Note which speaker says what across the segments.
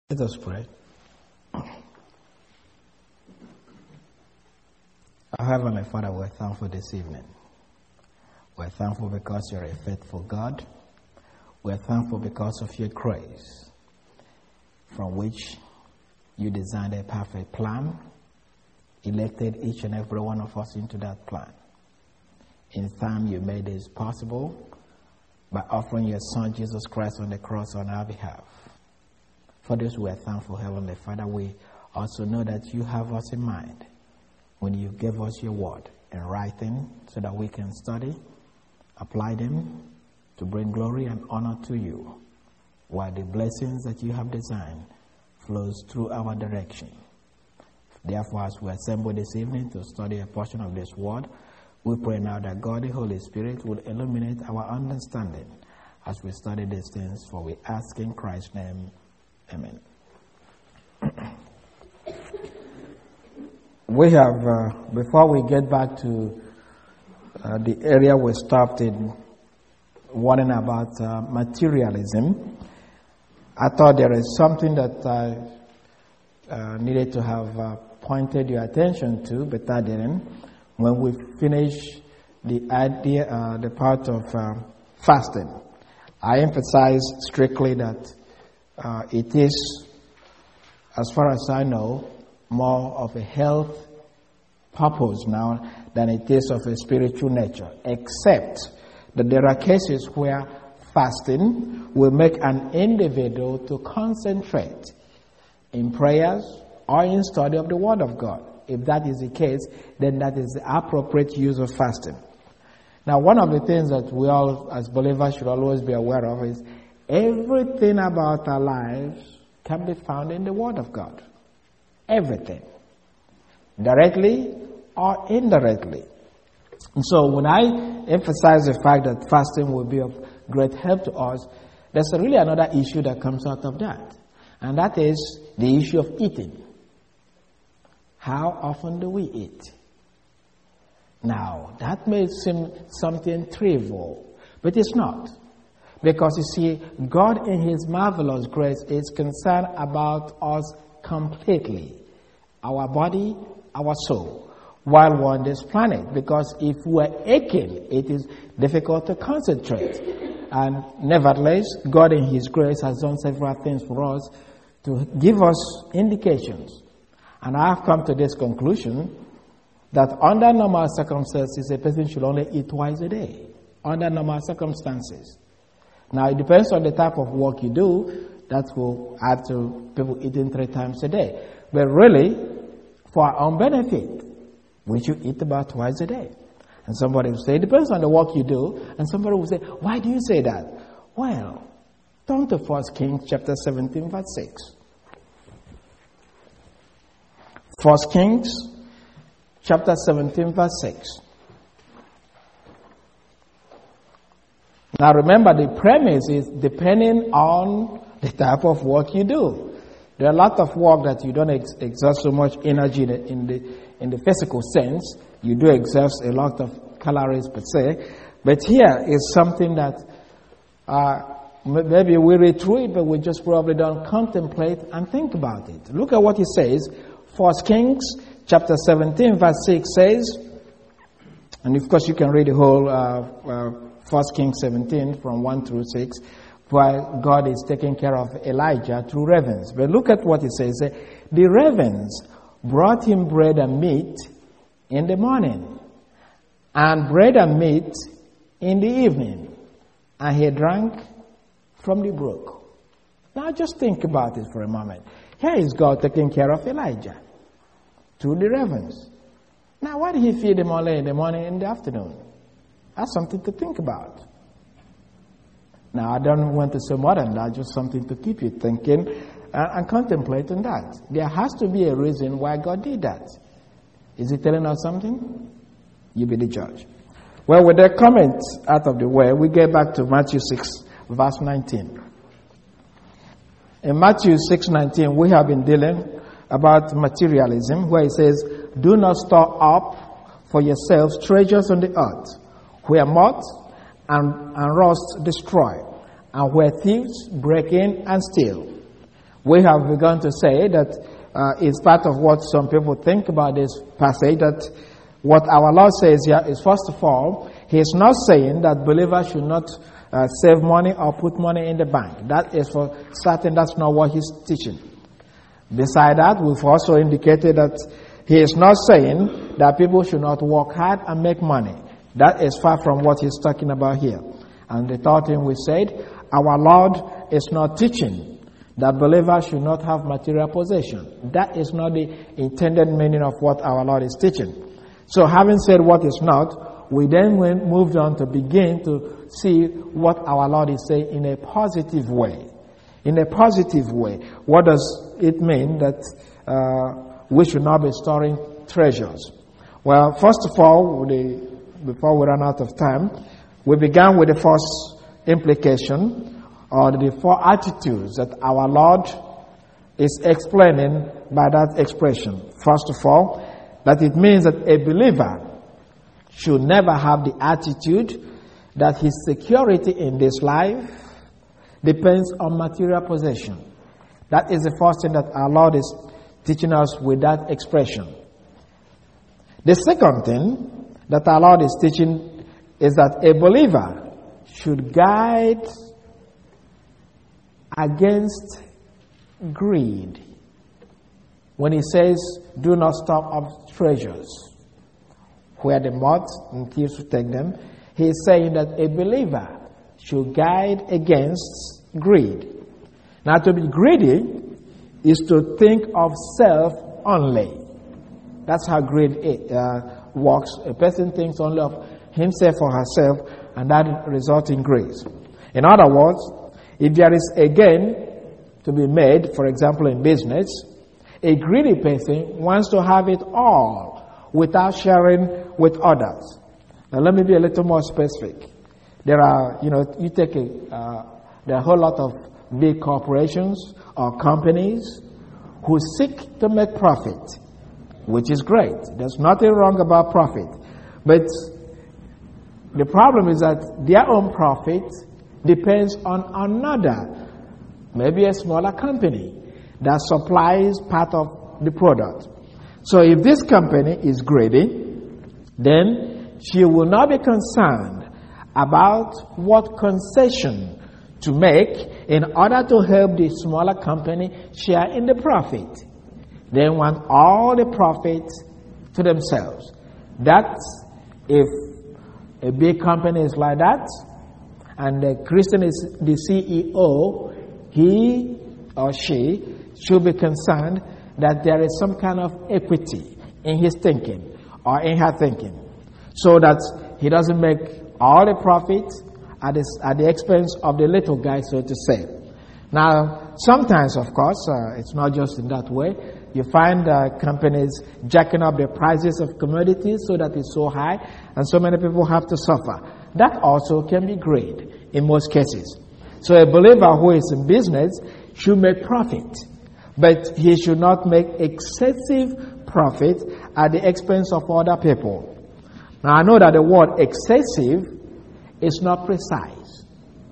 Speaker 1: Let us pray. Our Heavenly Father, we're thankful this evening. We're thankful because you're a faithful God. We're thankful because of your grace, from which you designed a perfect plan, elected each and every one of us into that plan. In time, you made this possible by offering your Son, Jesus Christ, on the cross on our behalf. For this, we are thankful, Heavenly Father. We also know that you have us in mind when you give us your word in writing so that we can study, apply them to bring glory and honor to you, while the blessings that you have designed flows through our direction. Therefore, as we assemble this evening to study a portion of this word, we pray now that God, the Holy Spirit, will illuminate our understanding as we study these things, for we ask in Christ's name. Amen. We have, before we get back to the area we stopped in, warning about materialism, I thought there is something that I needed to have pointed your attention to, but I didn't. When we finish the part of fasting, I emphasize strictly that it is, as far as I know, more of a health purpose now than it is of a spiritual nature, except that there are cases where fasting will make an individual to concentrate in prayers or in study of the Word of God. If that is the case, then that is the appropriate use of fasting. Now, one of the things that we all, as believers, should always be aware of is everything about our lives can be found in the Word of God. Everything. Directly or indirectly. And so when I emphasize the fact that fasting will be of great help to us, there's really another issue that comes out of that. And that is the issue of eating. How often do we eat? Now, that may seem something trivial, but it's not. Because you see, God in His marvelous grace is concerned about us completely. Our body, our soul, while we're on this planet. Because if we're aching, it is difficult to concentrate. And nevertheless, God in His grace has done several things for us to give us indications. And I have come to this conclusion that under normal circumstances, a person should only eat twice a day. Under normal circumstances. Now, it depends on the type of work you do. That will add to people eating 3 times a day. But really, for our own benefit, we should eat about twice a day. And somebody will say, it depends on the work you do. And somebody will say, why do you say that? Well, turn to 1 Kings chapter 17, verse 6. 1 Kings chapter 17, verse 6. Now remember, the premise is depending on the type of work you do. There are a lot of work that you don't exert so much energy in the physical sense. You do exert a lot of calories per se. But here is something that maybe we read through it, but we just probably don't contemplate and think about it. Look at what he says. 1 Kings chapter 17 verse 6 says, and of course you can read the whole 1 Kings 17 from 1 through 6, while God is taking care of Elijah through ravens. But look at what it says. The ravens brought him bread and meat in the morning, and bread and meat in the evening, and he drank from the brook. Now just think about it for a moment. Here is God taking care of Elijah through the ravens. Now why did he feed them only in the morning and in the afternoon? That's something to think about. Now, I don't want to say more than that, just something to keep you thinking and contemplating that. There has to be a reason why God did that. Is He telling us something? You be the judge. Well, with that comment out of the way, we get back to Matthew 6, verse 19. In Matthew 6:19, we have been dealing about materialism, where it says, do not store up for yourselves treasures on the earth, where moth and rust destroy, and where thieves break in and steal. We have begun to say that it's part of what some people think about this passage, that what our Lord says here is, first of all, He is not saying that believers should not save money or put money in the bank. That is for certain, that's not what He's teaching. Beside that, we've also indicated that He is not saying that people should not work hard and make money. That is far from what He's talking about here. And the third thing we said, our Lord is not teaching that believers should not have material possession. That is not the intended meaning of what our Lord is teaching. So having said what is not, we then moved on to begin to see what our Lord is saying in a positive way. In a positive way. What does it mean that we should not be storing treasures? Well, first of all, before we run out of time, we began with the first implication, or the four attitudes that our Lord is explaining by that expression. First of all, that it means that a believer should never have the attitude that his security in this life depends on material possession. That is the first thing that our Lord is teaching us with that expression. The second thing that our Lord is teaching is that a believer should guide against greed. When He says, do not store up treasures where the moth and thieves will take them, He is saying that a believer should guide against greed. Now, to be greedy is to think of self only. That's how greed works. A person thinks only of himself or herself, and that results in greed. In other words, if there is a gain to be made, for example in business, a greedy person wants to have it all without sharing with others. Now let me be a little more specific. There are, there are a whole lot of big corporations or companies who seek to make profit, which is great. There's nothing wrong about profit. But the problem is that their own profit depends on another, maybe a smaller company that supplies part of the product. So if this company is greedy, then she will not be concerned about what concession to make in order to help the smaller company share in the profit. They want all the profit to themselves. That's if a big company is like that, and the Christian is the CEO, he or she should be concerned that there is some kind of equity in his thinking or in her thinking, so that he doesn't make all the profit at the expense of the little guy, so to say. Now, sometimes, of course, it's not just in that way. You find companies jacking up the prices of commodities so that it's so high, and so many people have to suffer. That also can be greed in most cases. So a believer who is in business should make profit, but he should not make excessive profit at the expense of other people. Now, I know that the word excessive is not precise.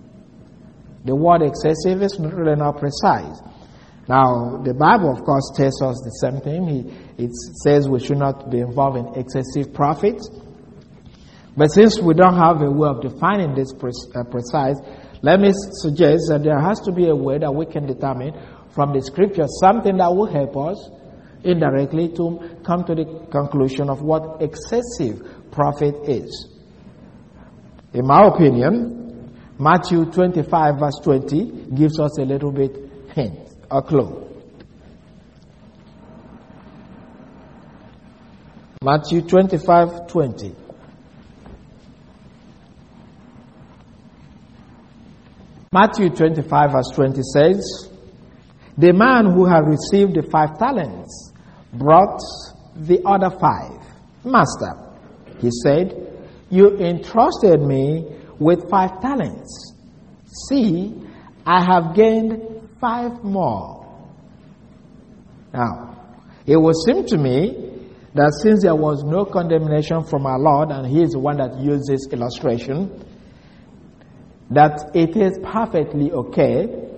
Speaker 1: The word excessive is really not precise. Now, the Bible, of course, tells us the same thing. It says we should not be involved in excessive profit. But since we don't have a way of defining this precise, let me suggest that there has to be a way that we can determine from the Scripture something that will help us indirectly to come to the conclusion of what excessive profit is. In my opinion, Matthew 25 verse 20 gives us a little bit hint, a clue. Matthew 25:20. Matthew 25 verse 20 says, the man who had received the 5 talents brought the other 5. Master, he said, you entrusted me with 5 talents. See, I have gained 5 more. Now, it would seem to me that since there was no condemnation from our Lord, and he is the one that used this illustration, that it is perfectly okay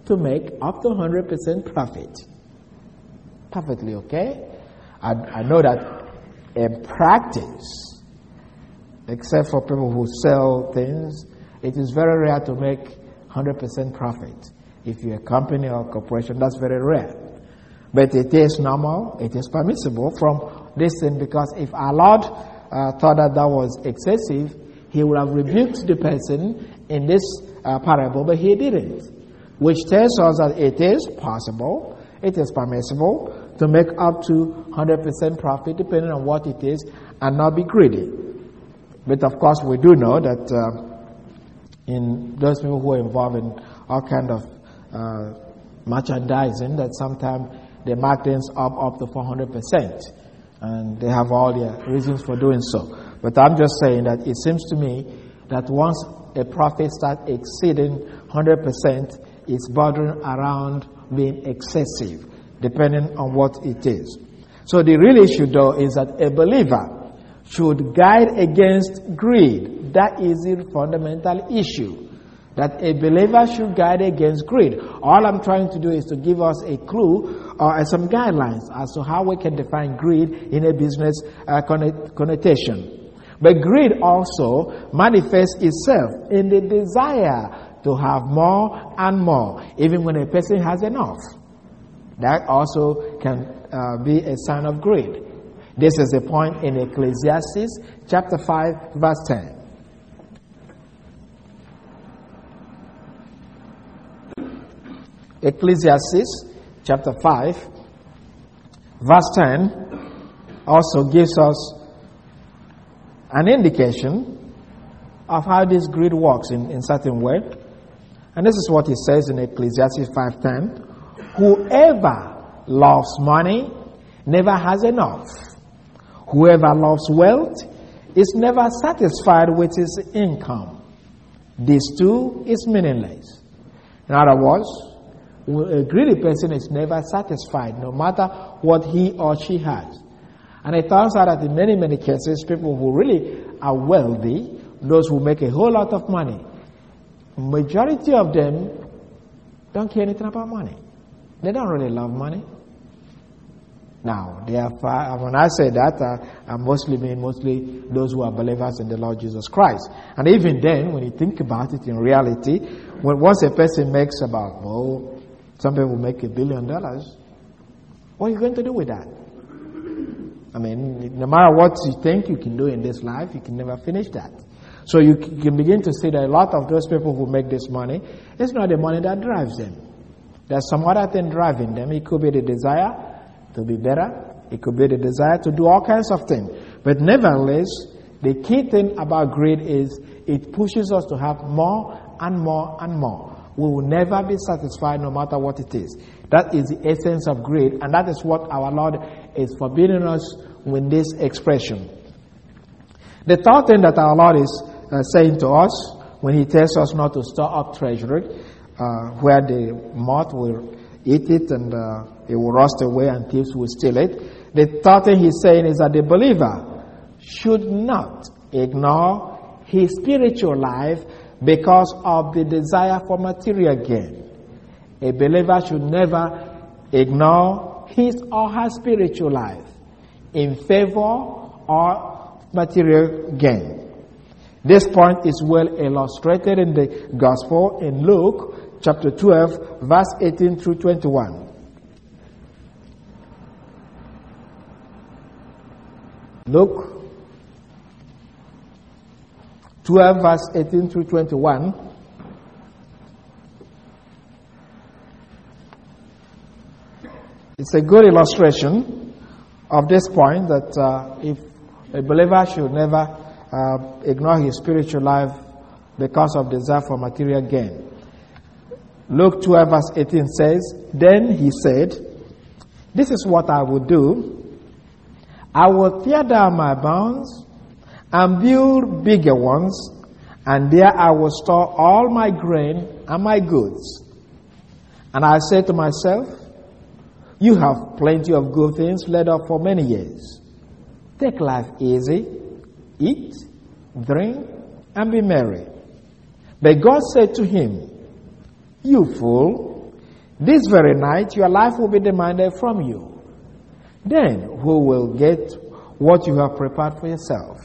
Speaker 1: to make up to 100% profit. Perfectly okay. I know that in practice, except for people who sell things, it is very rare to make 100% profit. If you're a company or a corporation, that's very rare. But it is normal, it is permissible from this thing, because if our Lord thought that was excessive, he would have rebuked the person in this parable, but he didn't. Which tells us that it is possible, it is permissible to make up to 100% profit depending on what it is and not be greedy. But of course we do know that in those people who are involved in all kind of merchandising, that sometimes they mark things up to 400%, and they have all their reasons for doing so. But I'm just saying that it seems to me that once a profit starts exceeding 100%, it's bordering around being excessive, depending on what it is. So the real issue, though, is that a believer should guard against greed. That is the fundamental issue, that a believer should guard against greed. All I'm trying to do is to give us a clue or some guidelines as to how we can define greed in a business connotation. But greed also manifests itself in the desire to have more and more, even when a person has enough. That also can be a sign of greed. This is the point in Ecclesiastes chapter 5, verse 10. Ecclesiastes chapter 5, verse 10 also gives us an indication of how this greed works in certain way. And this is what it says in Ecclesiastes 5:10. Whoever loves money never has enough. Whoever loves wealth is never satisfied with his income. This too is meaningless. In other words, a greedy person is never satisfied, no matter what he or she has. And it turns out that in many, many cases, people who really are wealthy, those who make a whole lot of money, majority of them don't care anything about money. They don't really love money. Now, when I say that, I mostly mean those who are believers in the Lord Jesus Christ. And even then, when you think about it in reality, once a person makes about, some people make $1 billion, what are you going to do with that? I mean, no matter what you think you can do in this life, you can never finish that. So you can begin to see that a lot of those people who make this money, it's not the money that drives them. There's some other thing driving them. It could be the desire to be better. It could be the desire to do all kinds of things. But nevertheless, the key thing about greed is it pushes us to have more and more and more. We will never be satisfied no matter what it is. That is the essence of greed, and that is what our Lord is forbidding us with this expression. The third thing that our Lord is saying to us when he tells us not to store up treasury where the moth will eat it and it will rust away and thieves will steal it. The third thing he's saying is that the believer should not ignore his spiritual life because of the desire for material gain. A believer should never ignore his or her spiritual life in favor of material gain. This point is well illustrated in the Gospel in Luke chapter 12, verse 18 through 21. Luke 12, verse 18 through 21. It's a good illustration of this point that if a believer should never ignore his spiritual life because of desire for material gain. Luke 12 verse 18 says, Then he said, This is what I will do. I will tear down my barns and build bigger ones, and there I will store all my grain and my goods. And I said to myself, You have plenty of good things laid up for many years. Take life easy, eat, drink, and be merry. But God said to him, You fool, this very night your life will be demanded from you. Then who will get what you have prepared for yourself?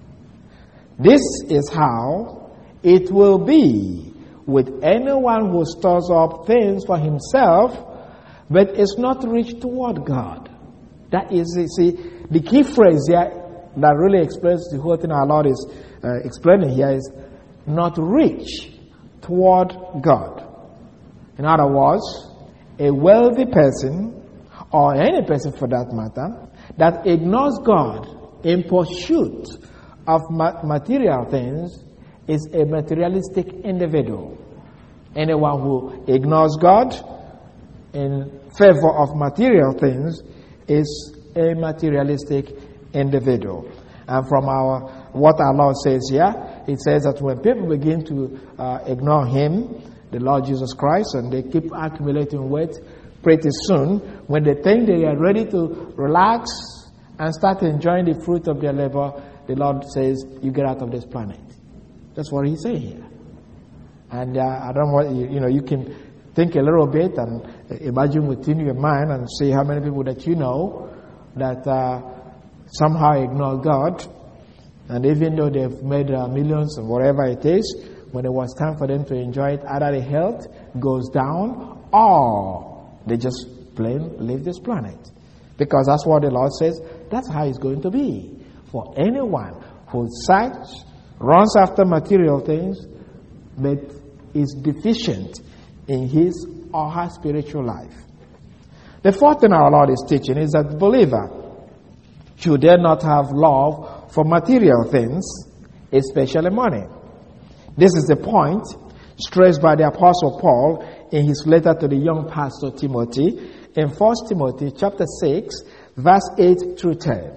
Speaker 1: This is how it will be with anyone who stores up things for himself, but is not rich toward God. That is, you see, the key phrase here that really explains the whole thing our Lord is explaining here is not rich toward God. In other words, a wealthy person, or any person for that matter, that ignores God in pursuit of material things is a materialistic individual. Anyone who ignores God in favor of material things is a materialistic individual. And from what our Lord says here, it says that when people begin to ignore Him, the Lord Jesus Christ, and they keep accumulating weight, pretty soon, when they think they are ready to relax and start enjoying the fruit of their labor, the Lord says, you get out of this planet. That's what He's saying here. And I don't want you can think a little bit and imagine within your mind and see how many people that you know that somehow ignore God, and even though they've made millions or whatever it is, when it was time for them to enjoy it, either their health goes down or they just plain leave this planet. Because that's what the Lord says, that's how it's going to be for anyone who runs after material things, but is deficient in his or her spiritual life. The fourth thing our Lord is teaching is that the believer should dare not have love for material things, especially money. This is the point stressed by the Apostle Paul in his letter to the young pastor Timothy in 1 Timothy chapter 6, verse 8 through 10.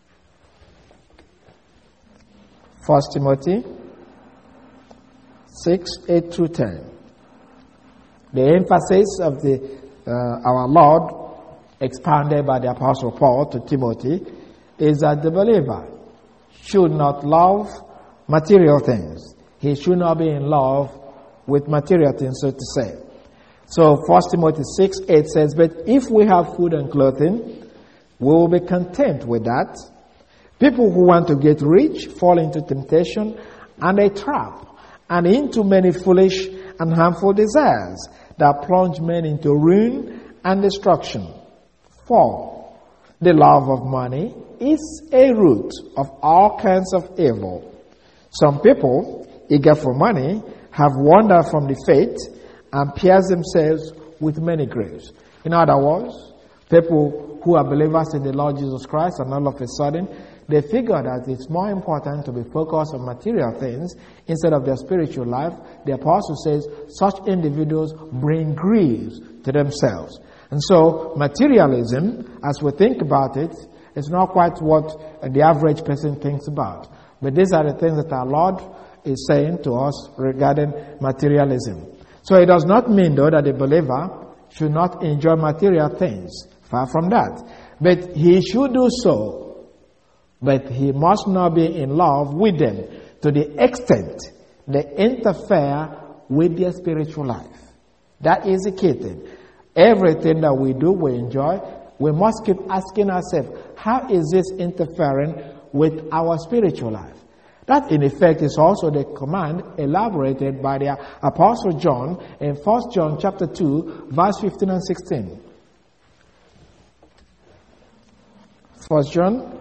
Speaker 1: 1 Timothy 6, 8 through 10. The emphasis of our Lord, expounded by the Apostle Paul to Timothy, is that the believer should not love material things. He should not be in love with material things, so to say. So 1 Timothy 6, 8 says, but if we have food and clothing, we will be content with that. People who want to get rich fall into temptation and a trap, and into many foolish and harmful desires that plunge men into ruin and destruction. For the love of money is a root of all kinds of evil. Some people, eager for money, have wandered from the faith and pierced themselves with many griefs. In other words, people who are believers in the Lord Jesus Christ, and all of a sudden, they figure that it's more important to be focused on material things instead of their spiritual life. The apostle says such individuals bring griefs to themselves. And so materialism, as we think about it, is not quite what the average person thinks about. But these are the things that our Lord is saying to us regarding materialism. So it does not mean, though, that the believer should not enjoy material things. Far from that. But he should do so. But he must not be in love with them to the extent they interfere with their spiritual life. That is the key thing. Everything that we do, we enjoy, we must keep asking ourselves, how is this interfering with our spiritual life? That, in effect, is also the command elaborated by the Apostle John in 1 John chapter 2, verse 15 and 16. 1 John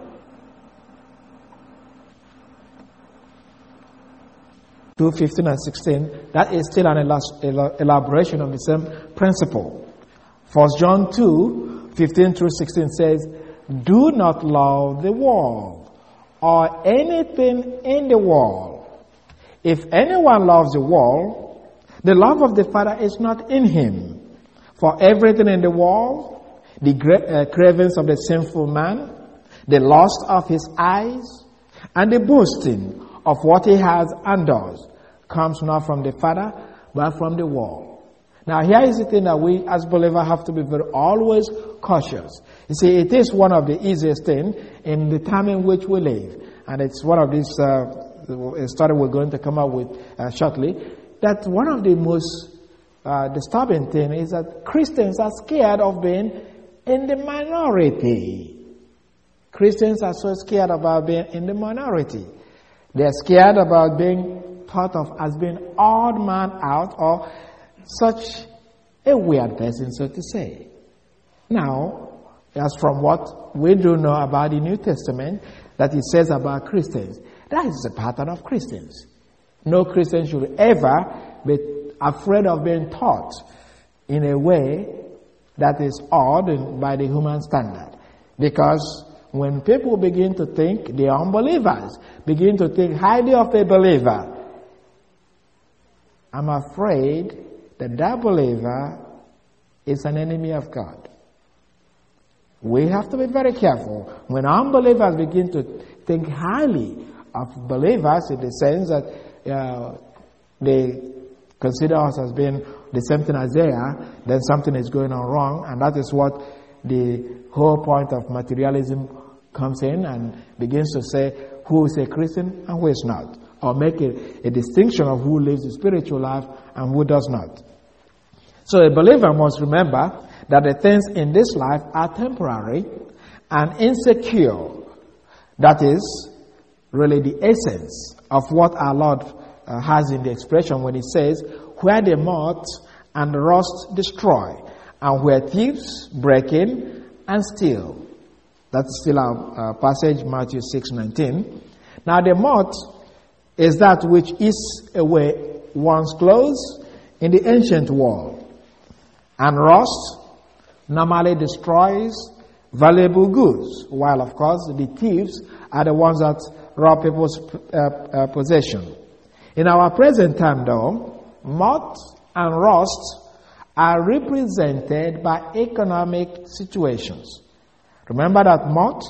Speaker 1: 2, 15 and 16, that is still an elaboration of the same principle. 1 John 2, 15 through 16 says, do not love the world or anything in the world. If anyone loves the world, the love of the Father is not in him. For everything in the world, the cravings of the sinful man, the lust of his eyes, and the boasting of what he has and does, comes not from the Father, but from the world. Now, here is the thing that we as believers have to be always cautious. You see, it is one of the easiest things in the time in which we live. And it's one of these study we're going to come up with shortly, that one of the most disturbing thing is that Christians are scared of being in the minority. Christians are so scared about being in the minority. They're scared about being thought of as being odd man out or such a weird person, so to say. Now, as from what we do know about the New Testament, that it says about Christians, that is the pattern of Christians. No Christian should ever be afraid of being taught in a way that is odd by the human standard. Because when people begin to think, the unbelievers begin to think highly of a believer, I'm afraid that that believer is an enemy of God. We have to be very careful. When unbelievers begin to think highly of believers, in the sense that they consider us as being the same thing as they are, then something is going on wrong, and that is what the whole point of materialism comes in and begins to say who is a Christian and who is not, or make a distinction of who lives the spiritual life and who does not. So a believer must remember that the things in this life are temporary and insecure. That is really the essence of what our Lord has in the expression when he says, where the moth and the rust destroy, and where thieves break in and steal. That's still our passage, Matthew 6:19. Now the moth is that which eats away one's clothes in the ancient world, and rust normally destroys valuable goods, while of course the thieves are the ones that rob people's possession. In our present time though, moth and rust are represented by economic situations. Remember that moth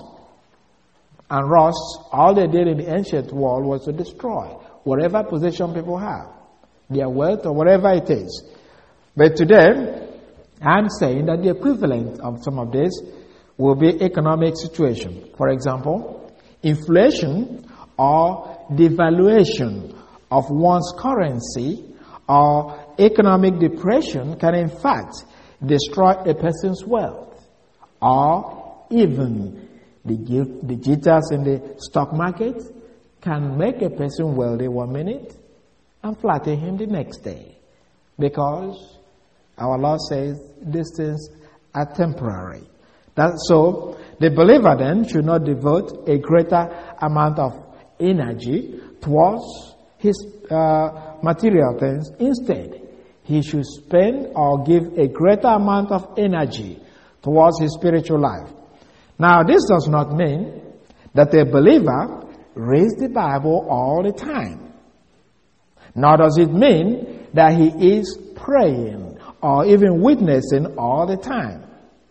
Speaker 1: and rust, all they did in the ancient world was to destroy whatever possession people have, their wealth or whatever it is. But today, I'm saying that the equivalent of some of this will be economic situation. For example, inflation or devaluation of one's currency or economic depression can in fact destroy a person's wealth, or even the jitters in the stock market can make a person wealthy 1 minute and flatten him the next day, because our Lord says these things are temporary. So the believer then should not devote a greater amount of energy towards his material things. Instead, he should spend or give a greater amount of energy towards his spiritual life. Now, this does not mean that a believer reads the Bible all the time. Nor does it mean that he is praying or even witnessing all the time.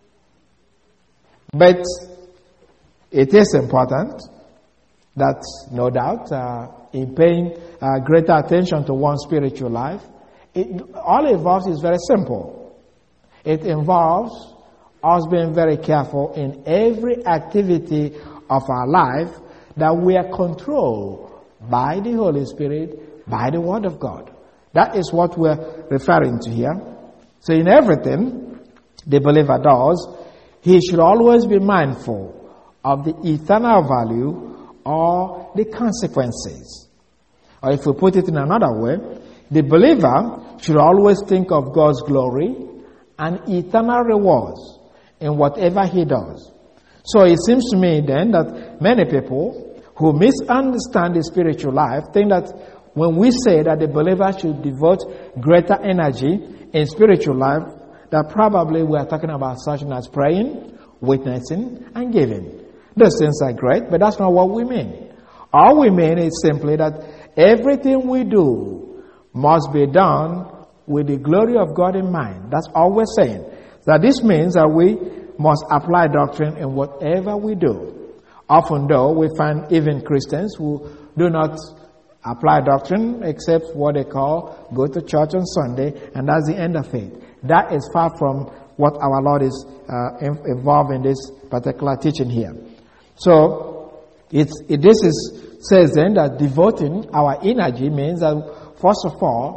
Speaker 1: But it is important that, no doubt, in paying greater attention to one's spiritual life, all it involves is very simple. It involves us being very careful in every activity of our life that we are controlled by the Holy Spirit, by the Word of God. That is what we're referring to here. So in everything the believer does, he should always be mindful of the eternal value or the consequences. Or if we put it in another way, the believer should always think of God's glory and eternal rewards in whatever he does. So it seems to me then that many people who misunderstand the spiritual life think that when we say that the believer should devote greater energy in spiritual life, that probably we are talking about such as praying, witnessing, and giving. Those things are great, but that's not what we mean. All we mean is simply that everything we do must be done with the glory of God in mind. That's all we're saying. That this means that we must apply doctrine in whatever we do. Often though, we find even Christians who do not apply doctrine except what they call go to church on Sunday, and that's the end of it. That is far from what our Lord is involved in this particular teaching here. So, says then that devoting our energy means that first of all,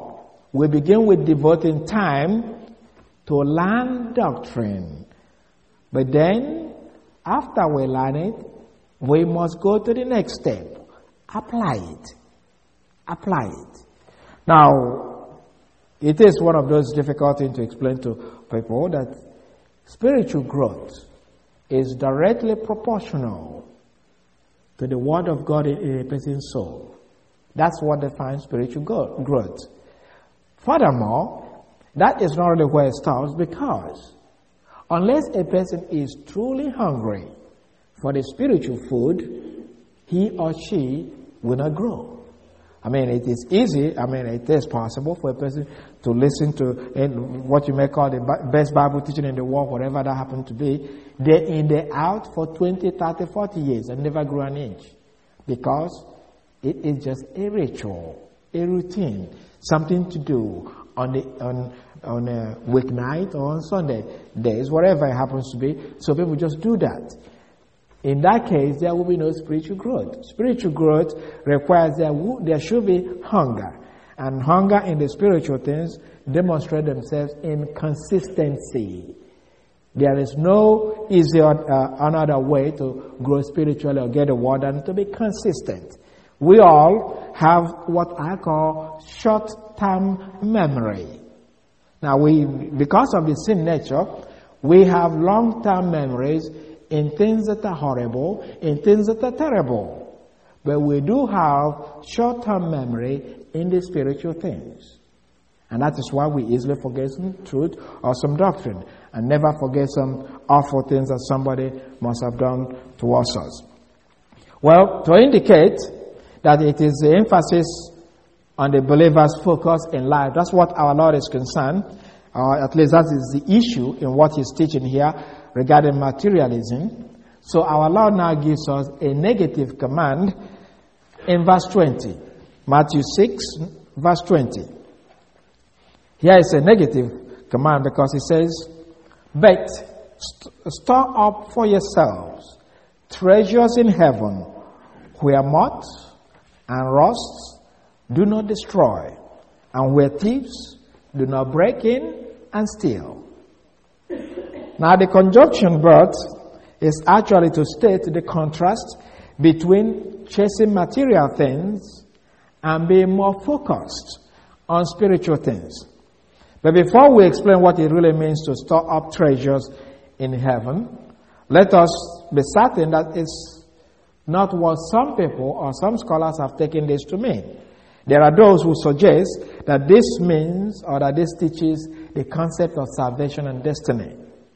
Speaker 1: we begin with devoting time to learn doctrine. But then, after we learn it, we must go to the next step. Apply it. Apply it. Now, it is one of those difficult things to explain to people that spiritual growth is directly proportional to the Word of God in a person's soul. That's what defines spiritual growth. Furthermore, that is not really where it starts, because unless a person is truly hungry for the spiritual food, he or she will not grow. I mean, it is easy, it is possible for a person to listen to what you may call the best Bible teaching in the world, whatever that happened to be, day in, day out for 20, 30, 40 years and never grow an inch. Because it is just a ritual, a routine, something to do on a weeknight or on Sunday days, whatever it happens to be. So people just do that. In that case, there will be no spiritual growth. Spiritual growth requires there should be hunger. And hunger in the spiritual things demonstrate themselves in consistency. There is no easier another way to grow spiritually or get a word than to be consistent. We all have what I call short-term memory. Now, because of the sin nature, we have long-term memories in things that are horrible, in things that are terrible. But we do have short-term memory in the spiritual things. And that is why we easily forget some truth or some doctrine, and never forget some awful things that somebody must have done towards us. Well, to indicate that it is the emphasis on the believer's focus in life, that's what our Lord is concerned, or at least that is the issue in what he's teaching here regarding materialism. So our Lord now gives us a negative command in verse 20. Matthew 6, verse 20. Here is a negative command because it says, "But store up for yourselves treasures in heaven, where moth and rust do not destroy, and where thieves do not break in and steal." Now, the conjunction brought is actually to state the contrast between chasing material things and being more focused on spiritual things. But before we explain what it really means to store up treasures in heaven, let us be certain that it's not what some people or some scholars have taken this to mean. There are those who suggest that this means or that this teaches the concept of salvation and destiny.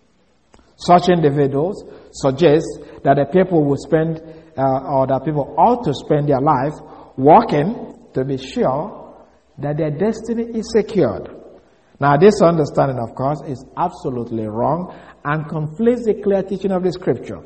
Speaker 1: Such individuals suggest that the people will spend, or that people ought to spend their life working to be sure that their destiny is secured. Now, this understanding, of course, is absolutely wrong and conflicts the clear teaching of the Scripture.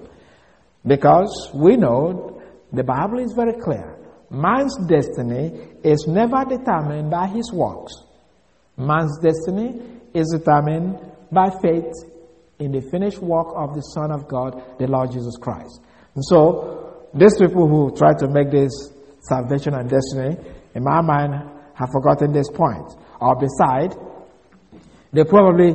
Speaker 1: Because we know the Bible is very clear. Man's destiny is never determined by his works. Man's destiny is determined by faith in the finished work of the Son of God, the Lord Jesus Christ. And so, these people who try to make this salvation and destiny, in my mind, have forgotten this point. Or beside, they probably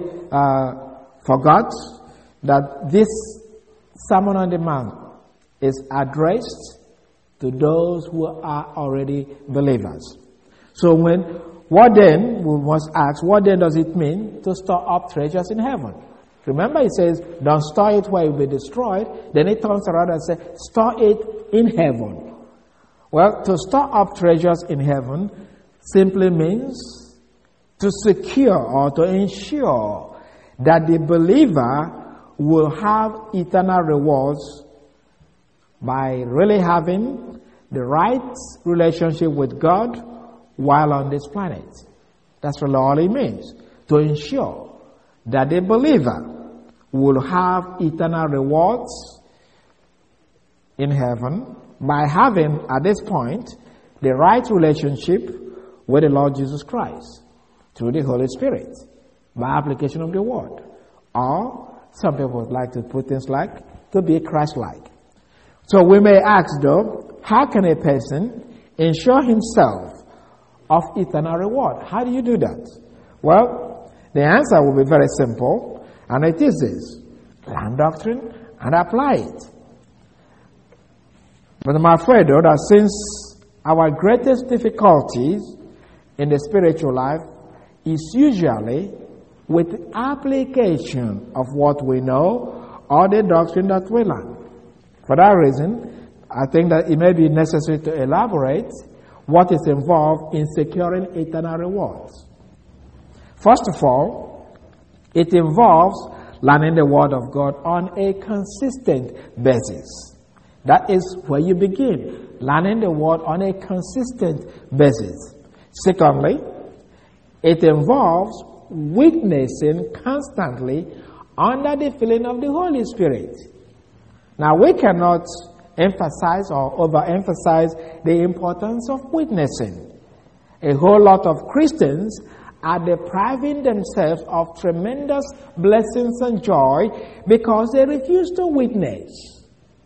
Speaker 1: forgot that this Sermon on the Mount is addressed to those who are already believers. So what then, we must ask, what then does it mean to store up treasures in heaven? Remember, it says, don't store it where it will be destroyed. Then it turns around and says, store it in heaven. Well, to store up treasures in heaven simply means to secure or to ensure that the believer will have eternal rewards by really having the right relationship with God while on this planet. That's really all it means. To ensure that the believer will have eternal rewards in heaven by having, at this point, the right relationship with the Lord Jesus Christ through the Holy Spirit by application of the Word. Or, some people would like to put things like, to be Christ-like. So we may ask, though, how can a person ensure himself of eternal reward. How do you do that? Well, the answer will be very simple, and it is this: learn doctrine and apply it. But I'm afraid, though, that since our greatest difficulties in the spiritual life is usually with application of what we know or the doctrine that we learn. For that reason, I think that it may be necessary to elaborate what is involved in securing eternal rewards. First of all, it involves learning the Word of God on a consistent basis. That is where you begin, learning the Word on a consistent basis. Secondly, it involves witnessing constantly under the filling of the Holy Spirit. Now, we cannot emphasize or overemphasize the importance of witnessing. A whole lot of Christians are depriving themselves of tremendous blessings and joy because they refuse to witness.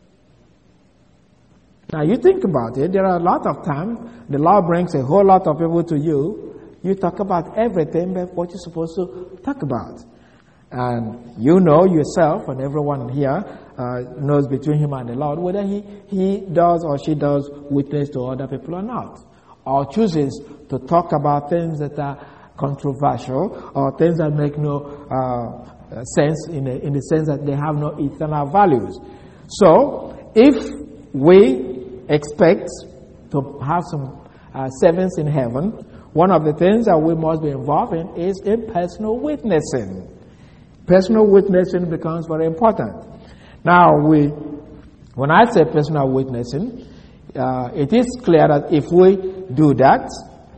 Speaker 1: Now, you think about it, there are a lot of times the Lord brings a whole lot of people to you. You talk about everything but what you're supposed to talk about. And you know yourself, and everyone here knows between him and the Lord, whether he does or she does witness to other people or not, or chooses to talk about things that are controversial or things that make no sense in the sense that they have no eternal values. So, if we expect to have some servants in heaven, one of the things that we must be involved in is in personal witnessing. Personal witnessing becomes very important. Now, when I say personal witnessing, it is clear that if we do that,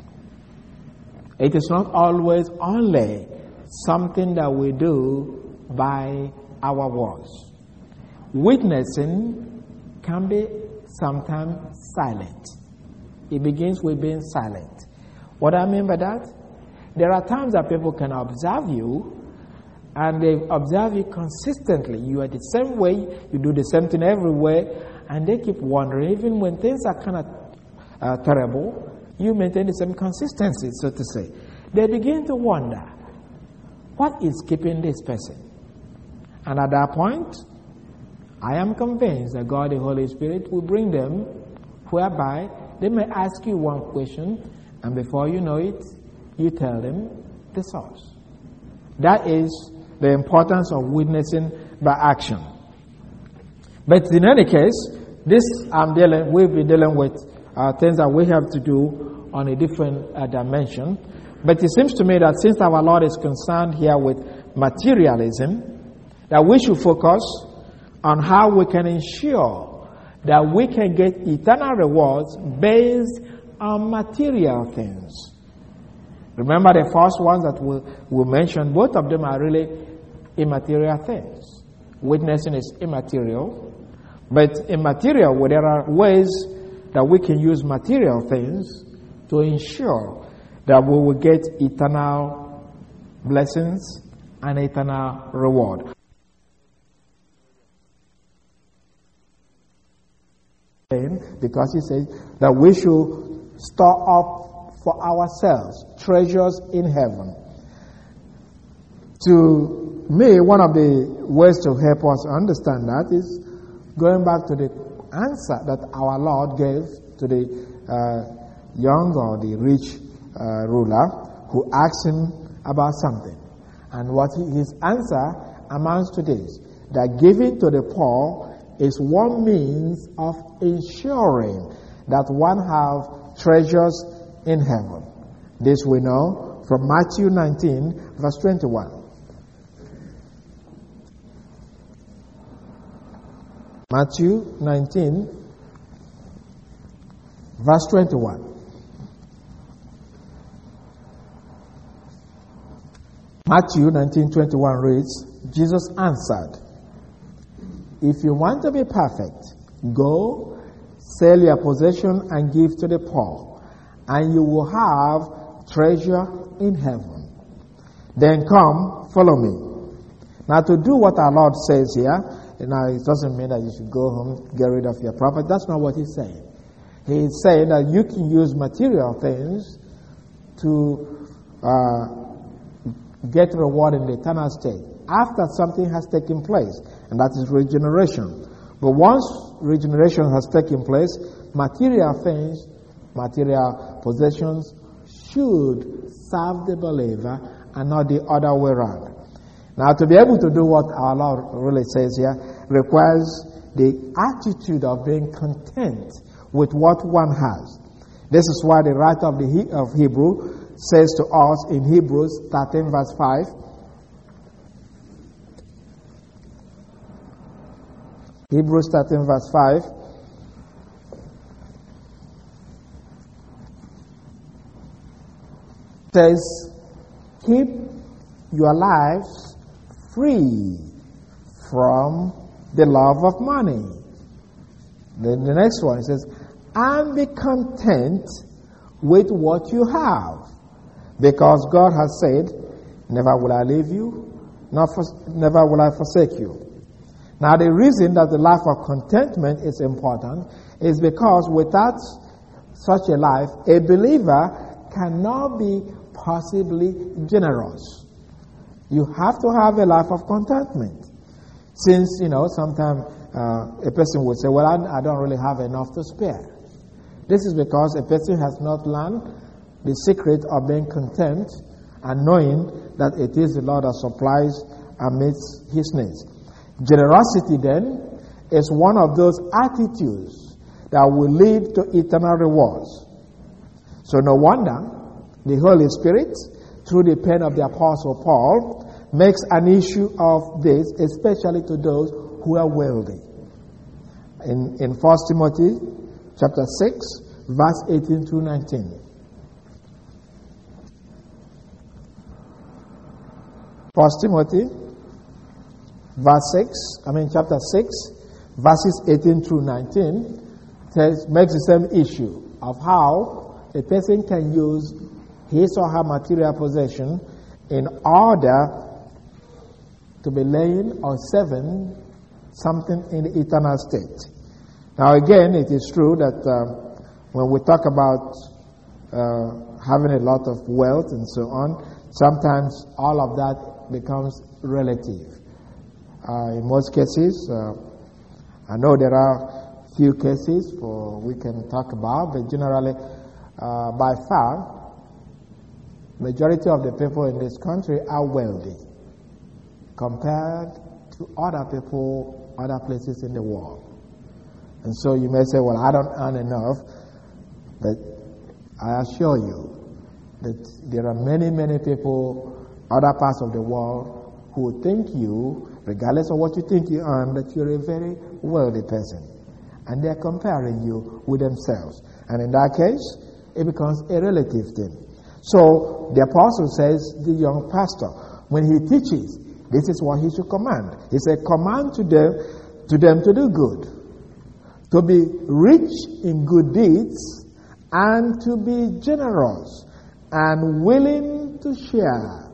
Speaker 1: it is not always only something that we do by our words. Witnessing can be sometimes silent. It begins with being silent. What I mean by that? There are times that people can observe you, and they observe you consistently. You are the same way, you do the same thing everywhere, and they keep wondering, even when things are kind of terrible, you maintain the same consistency, so to say. They begin to wonder, what is keeping this person? And at that point, I am convinced that God, the Holy Spirit, will bring them whereby they may ask you one question, and before you know it, you tell them the source. That is the importance of witnessing by action. But in any case, we'll be dealing with things that we have to do on a different dimension. But it seems to me that since our Lord is concerned here with materialism, that we should focus on how we can ensure that we can get eternal rewards based on material things. Remember the first ones that we mentioned, both of them are really immaterial things. Witnessing is immaterial, but immaterial, well, there are ways that we can use material things to ensure that we will get eternal blessings and eternal reward. Because he says that we should store up for ourselves treasures in heaven. To me, one of the ways to help us understand that is going back to the answer that our Lord gave to the young or the rich ruler who asked him about something. And what his answer amounts to this, that giving to the poor is one means of ensuring that one have treasures in heaven. This we know from Matthew 19, verse 21. Matthew 19, verse 21. Matthew 19:21 reads, Jesus answered, "If you want to be perfect, go, sell your possession and give to the poor, and you will have treasure in heaven. Then come, follow me." Now, to do what our Lord says here, now it doesn't mean that you should go home, get rid of your property. That's not what he's saying. He's saying that you can use material things to get reward in the eternal state after something has taken place, and that is regeneration. But once regeneration has taken place, material things, material possessions should serve the believer and not the other way around. Now, to be able to do what our Lord really says here requires the attitude of being content with what one has. This is why the writer of Hebrew says to us in Hebrews 13 verse 5, Hebrews 13 verse 5, says, keep your lives free from the love of money. Then the next one, it says, and be content with what you have, because God has said, never will I leave you, never will I forsake you. Now, the reason that the life of contentment is important is because without such a life, a believer cannot be possibly generous. You have to have a life of contentment. Since, sometimes a person would say, well, I don't really have enough to spare. This is because a person has not learned the secret of being content and knowing that it is the Lord that supplies and meets his needs. Generosity, then, is one of those attitudes that will lead to eternal rewards. So no wonder the Holy Spirit, through the pen of the Apostle Paul, makes an issue of this, especially to those who are wealthy. In 1 Timothy chapter 6, verse 18 through 19. 1 Timothy chapter 6, verses 18 through 19, makes the same issue of how a person can use his or her material possession in order to be laying or serving something in the eternal state. Now again, it is true that when we talk about having a lot of wealth and so on, sometimes all of that becomes relative. In most cases, I know there are few cases we can talk about, but generally, by far, majority of the people in this country are wealthy compared to other people, other places in the world. And so you may say, well, I don't earn enough, but I assure you that there are many, many people, other parts of the world, who think you, regardless of what you think you earn, that you're a very wealthy person. And they're comparing you with themselves. And in that case, it becomes a relative thing. So the apostle says, the young pastor, when he teaches, this is what he should command. He said, command to them to do good, to be rich in good deeds, and to be generous and willing to share.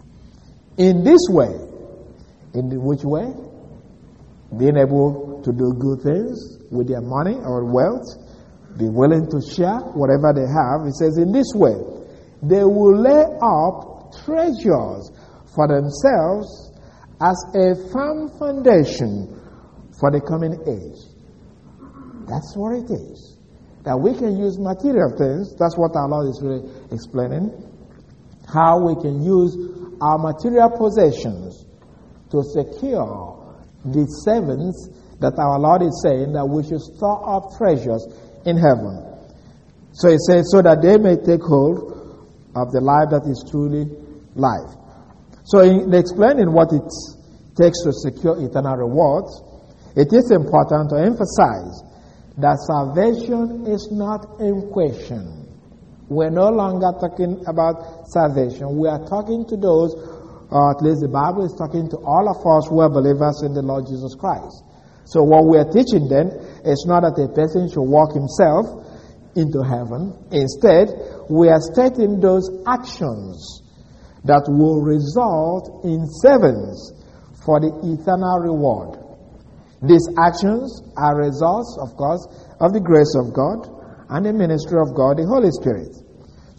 Speaker 1: In this way, which way? Being able to do good things with their money or wealth, be willing to share whatever they have. It says, in this way, they will lay up treasures for themselves as a firm foundation for the coming age. That's what it is. That we can use material things. That's what our Lord is really explaining. How we can use our material possessions to secure the savings that our Lord is saying that we should store up treasures in heaven. So it says, so that they may take hold of the life that is truly life. So in explaining what it takes to secure eternal rewards, it is important to emphasize that salvation is not in question. We're no longer talking about salvation. We are talking to those, or at least the Bible is talking to all of us who are believers in the Lord Jesus Christ. So what we are teaching then is not that a person should walk himself into heaven. Instead, we are stating those actions that will result in savings for the eternal reward. These actions are results, of course, of the grace of God and the ministry of God, the Holy Spirit.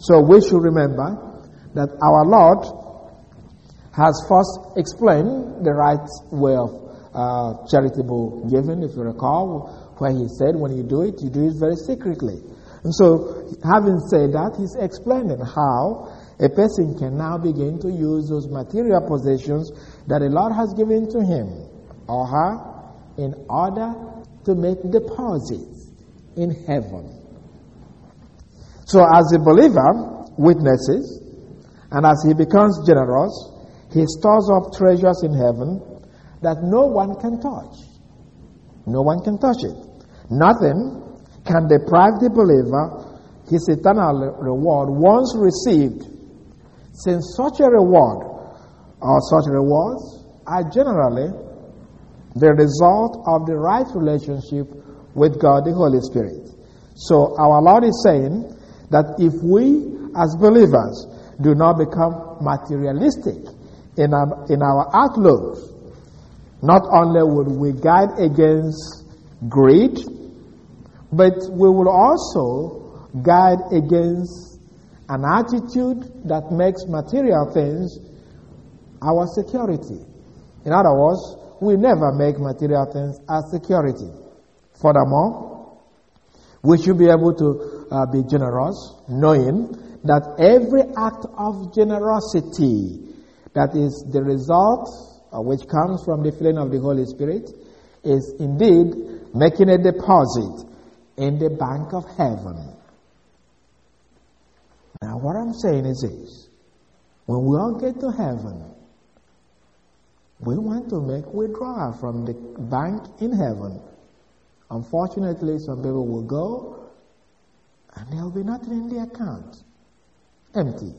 Speaker 1: So we should remember that our Lord has first explained the right way of charitable giving, if you recall, where he said when you do it very secretly. And so, having said that, he's explaining how a person can now begin to use those material possessions that the Lord has given to him or her in order to make deposits in heaven. So as a believer witnesses, and as he becomes generous, he stores up treasures in heaven that no one can touch. No one can touch it. Nothing can deprive the believer his eternal reward once received, since such a reward or such rewards are generally the result of the right relationship with God the Holy Spirit. So our Lord is saying that if we as believers do not become materialistic in our outlook, not only would we guard against greed, but we will also guard against an attitude that makes material things our security. In other words, we never make material things our security. Furthermore, we should be able to be generous, knowing that every act of generosity that is the result which comes from the filling of the Holy Spirit is indeed making a deposit in the bank of heaven. Now what I'm saying is this: when we all get to heaven, we want to make withdrawal from the bank in heaven. Unfortunately, some people will go and there will be nothing in the account. Empty.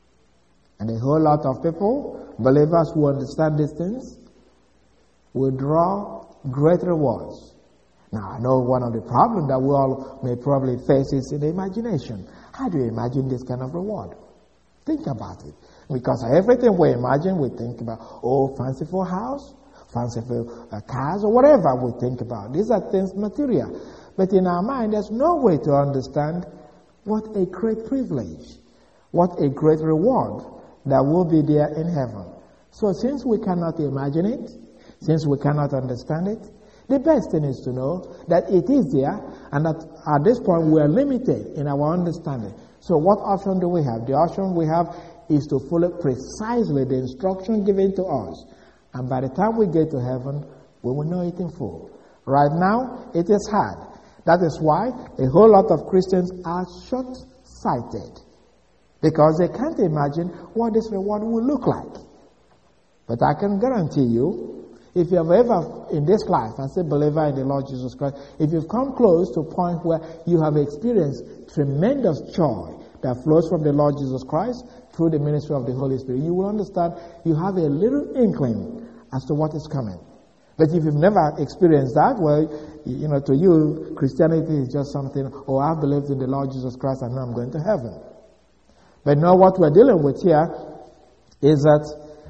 Speaker 1: And a whole lot of people, believers who understand these things, will draw great rewards. Now, I know one of the problems that we all may probably face is in the imagination. How do you imagine this kind of reward? Think about it. Because everything we imagine, we think about, fanciful house, fanciful cars, or whatever we think about. These are things material. But in our mind, there's no way to understand what a great privilege, what a great reward that will be there in heaven. So since we cannot imagine it, since we cannot understand it, the best thing is to know that it is there, and that at this point we are limited in our understanding. So what option do we have? The option we have is to follow precisely the instruction given to us. And by the time we get to heaven, we will know it in full. Right now, it is hard. That is why a whole lot of Christians are short-sighted, because they can't imagine what this reward will look like. But I can guarantee you, if you have ever, in this life, as a believer in the Lord Jesus Christ, if you've come close to a point where you have experienced tremendous joy that flows from the Lord Jesus Christ through the ministry of the Holy Spirit, you will understand you have a little inkling as to what is coming. But if you've never experienced that, well, to you, Christianity is just something, I believed in the Lord Jesus Christ and now I'm going to heaven. But now what we're dealing with here is that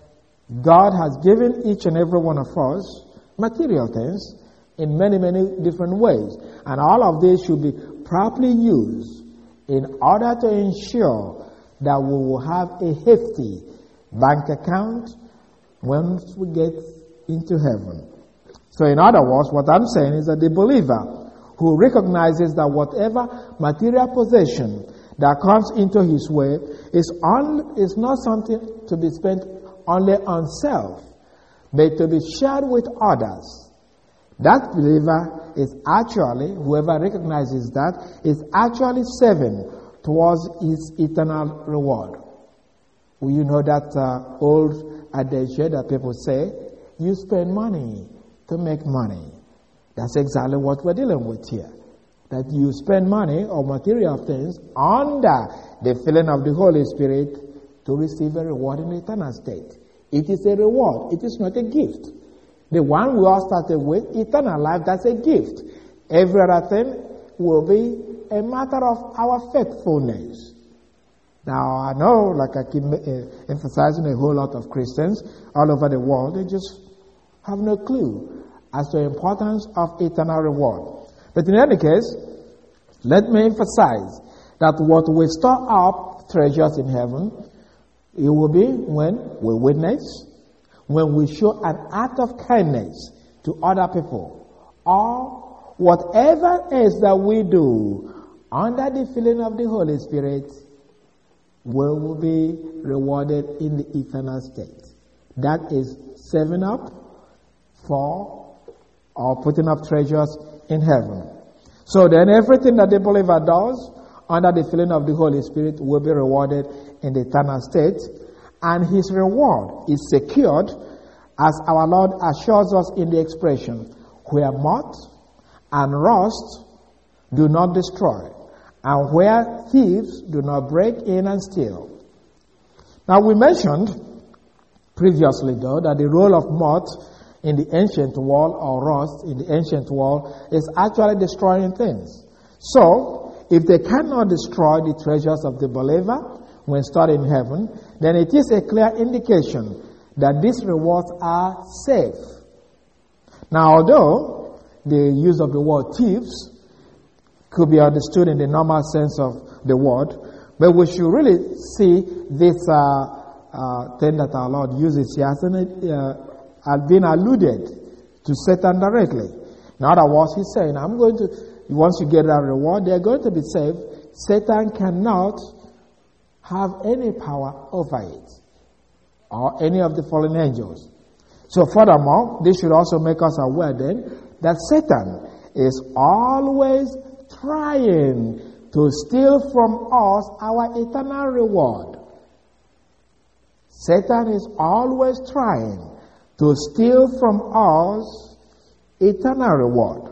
Speaker 1: God has given each and every one of us material things in many, many different ways. And all of these should be properly used in order to ensure that we will have a hefty bank account once we get into heaven. So in other words, what I'm saying is that the believer who recognizes that whatever material possession that comes into his way is not something to be spent only on self, but to be shared with others. That believer is actually, whoever recognizes that, is actually saving towards his eternal reward. Well, you know that old adage that people say, you spend money to make money. That's exactly what we're dealing with here. That you spend money or material things under the filling of the Holy Spirit to receive a reward in the eternal state. It is a reward. It is not a gift. The one we all started with, eternal life, that's a gift. Every other thing will be a matter of our faithfulness. Now, I know, like I keep emphasizing, a whole lot of Christians all over the world, they just have no clue as to the importance of eternal reward. But in any case, let me emphasize that what we store up treasures in heaven, it will be when we witness, when we show an act of kindness to other people, or whatever else that we do under the filling of the Holy Spirit, we will be rewarded in the eternal state. That is saving up for or putting up treasures in heaven. So then everything that the believer does under the filling of the Holy Spirit will be rewarded in the eternal state, and his reward is secured as our Lord assures us in the expression, where moth and rust do not destroy, and where thieves do not break in and steal. Now we mentioned previously, though, that the role of moth in the ancient world, or rust in the ancient world, is actually destroying things. So, if they cannot destroy the treasures of the believer when stored in heaven, then it is a clear indication that these rewards are safe. Now, although the use of the word thieves could be understood in the normal sense of the word, but we should really see this thing that our Lord uses here as being alluded to Satan directly. In other words, he's saying, once you get that reward, they're going to be saved. Satan cannot have any power over it, or any of the fallen angels. So furthermore, this should also make us aware then that Satan is always trying to steal from us our eternal reward. Satan is always trying to steal from us eternal reward.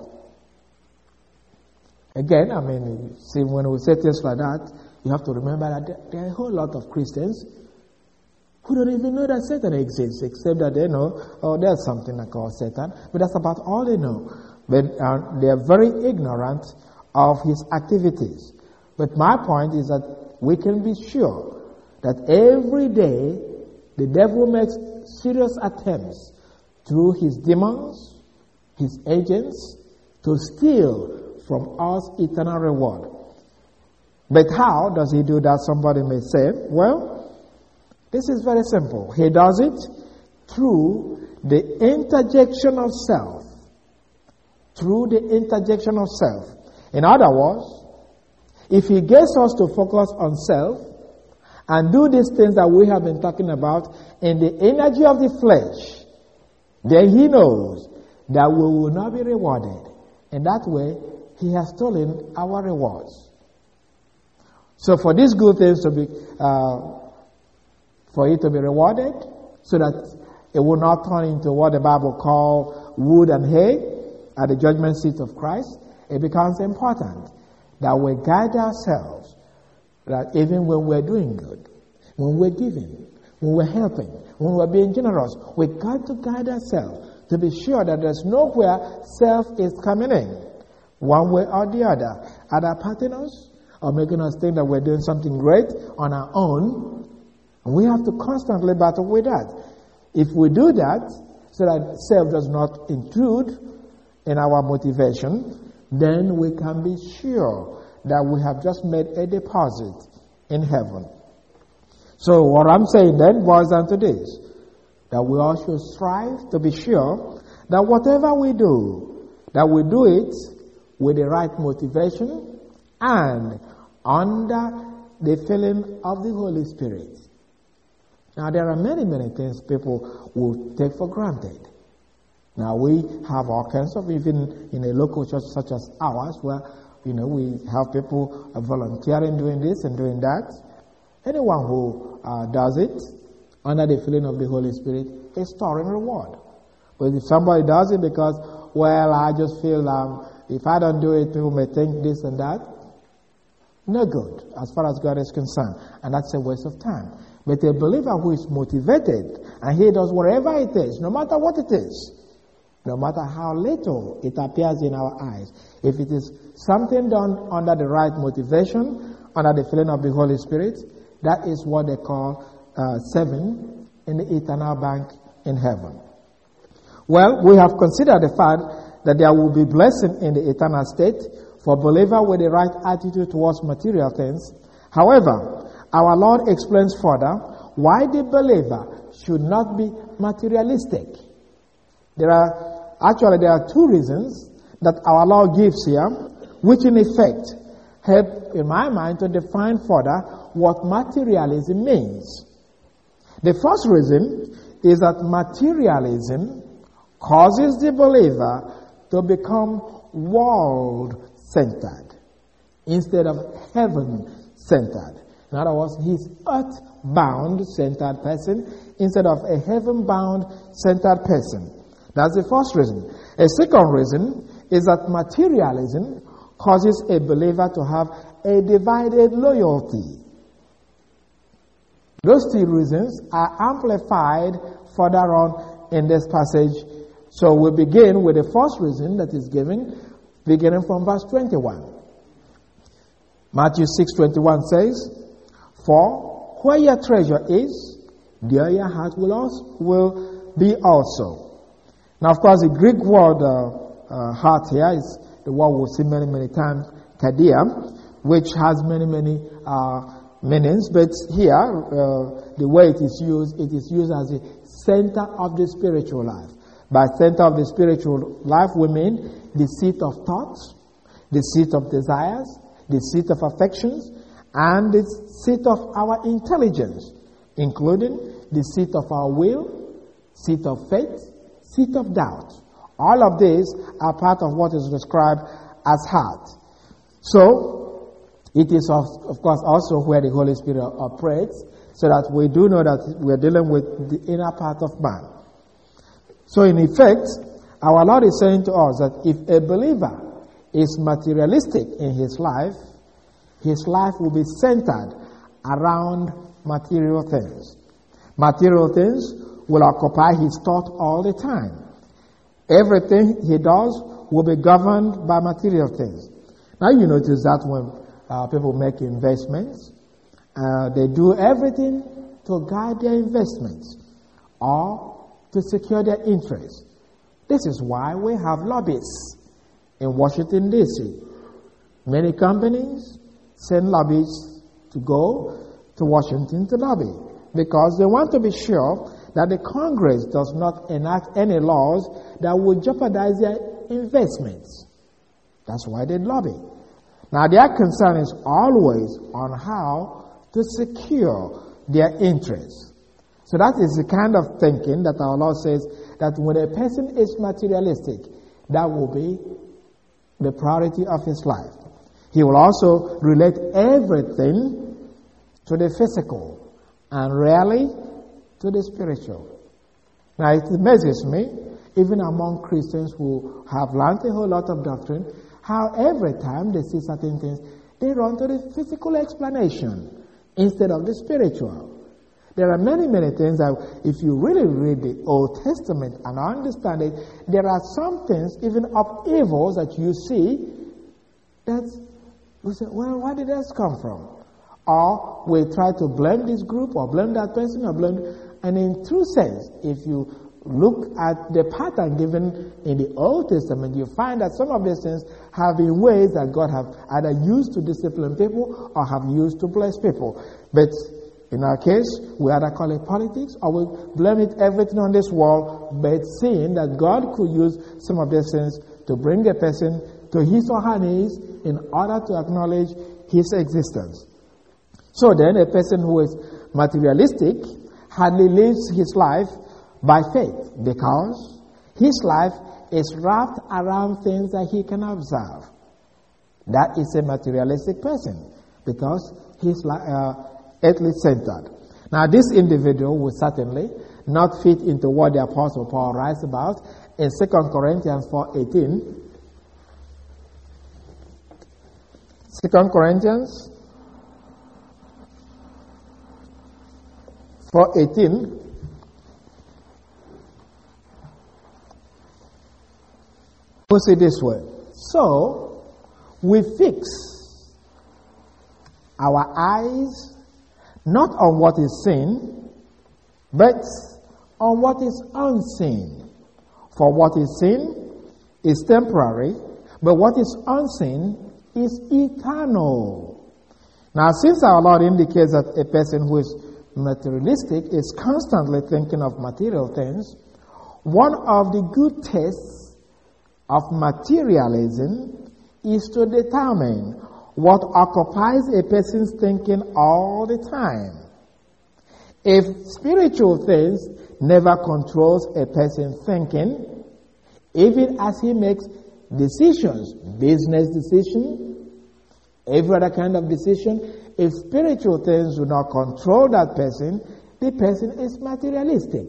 Speaker 1: Again, see, when we say things like that, you have to remember that there are a whole lot of Christians who don't even know that Satan exists, except that they know, there's something called Satan, but that's about all they know. But they are very ignorant of his activities. But my point is that we can be sure that every day the devil makes serious attempts through his demons, his agents, to steal from us eternal reward. But how does he do that? Somebody may say, well, this is very simple. He does it through the interjection of self. Through the interjection of self. In other words, if he gets us to focus on self and do these things that we have been talking about in the energy of the flesh, then he knows that we will not be rewarded. In that way, he has stolen our rewards. So for these good things to be, for it to be rewarded, so that it will not turn into what the Bible calls wood and hay at the judgment seat of Christ, it becomes important that we guide ourselves, that even when we're doing good, when we're giving, when we're helping, when we're being generous, we got to guide ourselves to be sure that there's nowhere self is coming in, one way or the other, either patting us or making us think that we're doing something great on our own. And we have to constantly battle with that. If we do that, so that self does not intrude in our motivation, then we can be sure that we have just made a deposit in heaven. So what I'm saying then boils down to this, that we all should strive to be sure that whatever we do, that we do it with the right motivation and under the filling of the Holy Spirit. Now there are many things people will take for granted. Now we have all kinds of, even in a local church such as ours, where we have people volunteering doing this and doing that. Anyone who does it under the filling of the Holy Spirit is storing reward. But if somebody does it because, well, I just feel if I don't do it, people may think this and that, no good as far as God is concerned, and that's a waste of time. But a believer who is motivated and he does whatever it is, no matter what it is, no matter how little it appears in our eyes, if it is something done under the right motivation, under the filling of the Holy Spirit, that is what they call saving in the eternal bank in heaven. Well, we have considered the fact that there will be blessing in the eternal state for believers with the right attitude towards material things. However, our Lord explains further why the believer should not be materialistic. There are two reasons that our Lord gives here, which in effect help, in my mind, to define further what materialism means. The first reason is that materialism causes the believer to become world-centered instead of heaven-centered. In other words, he's earth-bound centered person instead of a heaven-bound centered person. That's the first reason. A second reason is that materialism causes a believer to have a divided loyalty. Those two reasons are amplified further on in this passage. So we begin with the first reason that is given, beginning from verse 21. Matthew 6:21 says, "For where your treasure is, there your heart will be also." Now, of course, the Greek word heart here is the word we'll see many times, kardia, which has many meanings. But here, the way it is used as the center of the spiritual life. By center of the spiritual life, we mean the seat of thoughts, the seat of desires, the seat of affections, and the seat of our intelligence, including the seat of our will, seat of faith, seat of doubt. All of these are part of what is described as heart. So, it is of course also where the Holy Spirit operates, so that we do know that we are dealing with the inner part of man. So in effect, our Lord is saying to us that if a believer is materialistic in his life will be centered around material things. Material things will occupy his thought all the time. Everything he does will be governed by material things. Now you notice that when people make investments, they do everything to guide their investments or to secure their interests. This is why we have lobbyists in Washington, D.C. Many companies send lobbyists to go to Washington to lobby because they want to be sure that the Congress does not enact any laws that would jeopardize their investments. That's why they lobby. Now, their concern is always on how to secure their interests. So that is the kind of thinking that our Lord says that when a person is materialistic, that will be the priority of his life. He will also relate everything to the physical and rarely to the spiritual. Now, it amazes me, even among Christians who have learned a whole lot of doctrine, how every time they see certain things, they run to the physical explanation instead of the spiritual. There are many things that if you really read the Old Testament and understand it, there are some things, even of evils that you see, that we say, well, where did that come from? Or we try to blame this group or blame that person or blame, and in true sense, if you look at the pattern given in the Old Testament, you find that some of these things have been ways that God have either used to discipline people or have used to bless people. But in our case, we either call it politics or we blame it everything on this world, but seeing that God could use some of these things to bring a person to his or her knees in order to acknowledge his existence. So then, a person who is materialistic hardly lives his life by faith because his life is wrapped around things that he can observe. That is a materialistic person because he's earthly centered. Now, this individual will certainly not fit into what the Apostle Paul writes about in 2 Corinthians 4:18. 2 Corinthians 4:18. We'll say this way. So, we fix our eyes not on what is seen, but on what is unseen. For what is seen is temporary, but what is unseen is eternal. Now, since our Lord indicates that a person who is materialistic is constantly thinking of material things, one of the good tests of materialism is to determine what occupies a person's thinking all the time. If spiritual things never controls a person's thinking, even as he makes decisions, business decisions, every other kind of decision, if spiritual things do not control that person, the person is materialistic.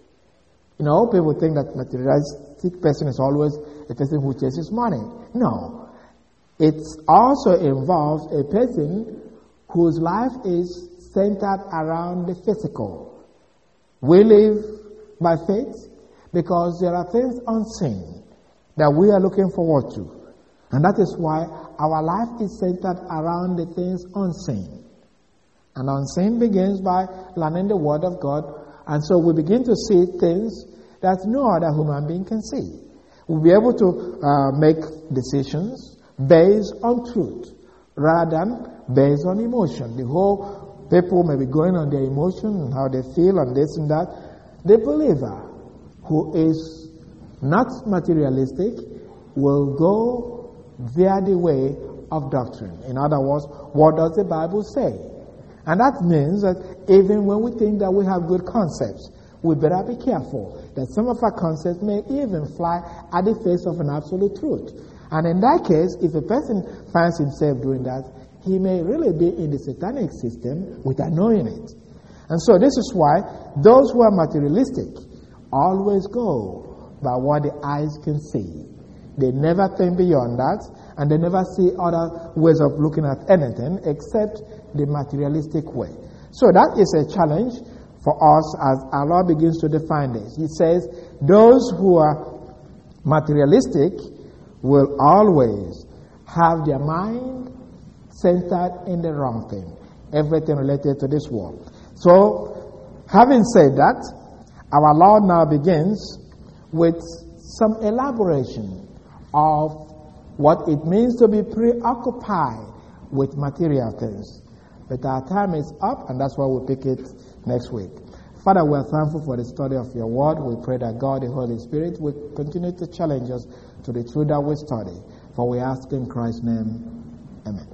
Speaker 1: You know, people think that materialistic person is always a person who chases money. No. It also involves a person whose life is centered around the physical. We live by faith because there are things unseen that we are looking forward to. And that is why our life is centered around the things unseen. And unseen begins by learning the Word of God. And so we begin to see things that no other human being can see. We'll be able to make decisions based on truth rather than based on emotion. The whole people may be going on their emotion and how they feel and this and that. The believer who is not materialistic will go via the way of doctrine. In other words, what does the Bible say? And that means that even when we think that we have good concepts, we better be careful that some of our concepts may even fly at the face of an absolute truth. And in that case, if a person finds himself doing that, he may really be in the satanic system without knowing it. And so this is why those who are materialistic always go by what the eyes can see. They never think beyond that, and they never see other ways of looking at anything except the materialistic way. So that is a challenge for us as our Lord begins to define this. He says, those who are materialistic will always have their mind centered in the wrong thing, everything related to this world. So, having said that, our Lord now begins with some elaboration of what it means to be preoccupied with material things. But our time is up, and that's why we'll pick it next week. Father, we are thankful for the study of your word. We pray that God, the Holy Spirit, will continue to challenge us to the truth that we study. For we ask in Christ's name, amen.